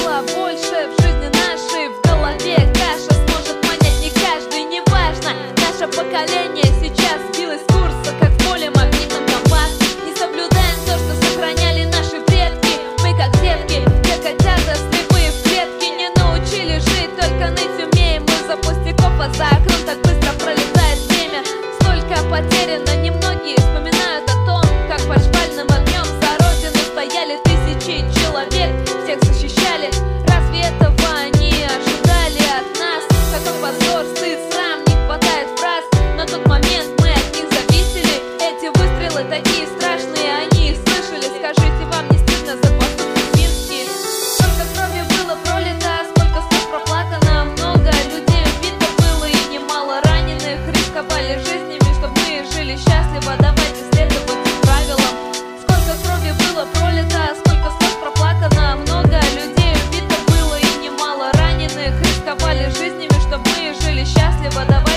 было больше в жизни нашей. В голове каша, сможет понять не каждый. Неважно, наше поколение сейчас сбилось с курса, как в поле магнитном компас. Не соблюдаем то, что сохраняли наши предки. Мы как детки, как котята, слепые в клетке. Не научили жить, только ныть умеем. Мы за пустяков, а за окном так быстро пролетает время. Столько потеряно, немногие вспоминают о том, как под шпальным огнем за родину стояли тысячи человек, всех защищали. Разве этого они ожидали от нас? Какой позор, стыд, срам, не хватает фраз. На тот момент мы от них зависели. Эти выстрелы такие страшные, они их слышали. Скажите, вам не стыдно за поступки свинские? Сколько крови было пролито, сколько слез проплакано. Много людей убито было и немало раненых. Рисковали жизнями, чтобы мы жили счастливо. Давайте следовать их правилам. Сколько крови было пролито, сколько слез проплакано. Много людей убито было и немало раненых. Рисковали жизнями, чтобы мы жили счастливо. Давайте